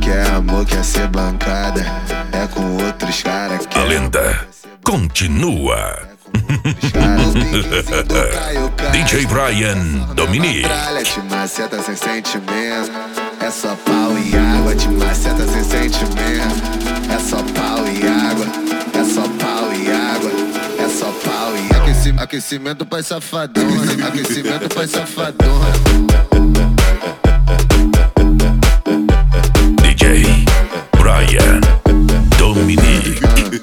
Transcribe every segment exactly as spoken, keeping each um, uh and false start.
quer amor, quer ser bancada, é com outros caras. A lenda continua. D J Brian Dominique. Te maceta sem sentimento, é só pau e água. Te maceta sem sentimento, é só pau e água. É só pau e água, é só pau e água. Aqueci, aquecimento pra safadão, aquecimento pra safadão. D J Brian Dominique.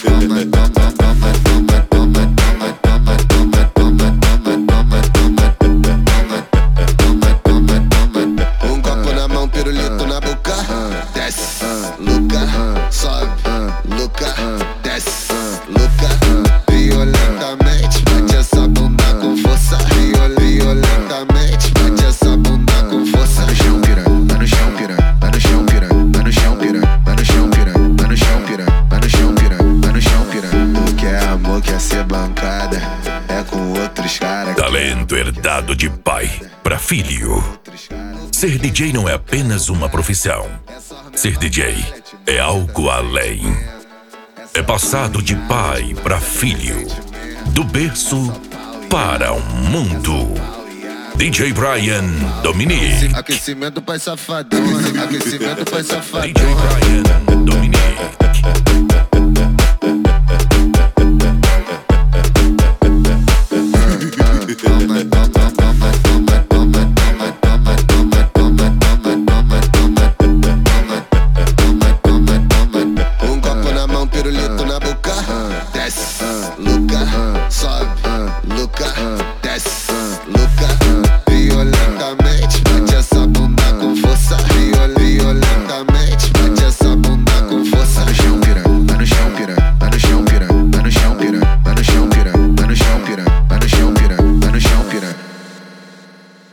Um copo na mão, pirulito na boca. Desce, Luca, sobe, Luca, desce, Luca. Violentamente, bate essa bunda com força. Violentamente, bate essa bunda com força. Tá no chão, piranha, tá no chão, piranha, tá no chão, piranha, tá no chão, piranha, tá no chão, piranha, tá no chão, piranha, tá no chão, piranha, tá no chão, piranha. Tu quer amor, quer ser bancada, é com outros caras. Talento herdado de pai pra filho. Ser D J não é apenas uma profissão. Ser D J é algo além. É passado de pai pra filho, do berço para o mundo. D J Brian Dominique. Aquecimento pra safadão, aquecimento pra safadão. D J Brian Dominique.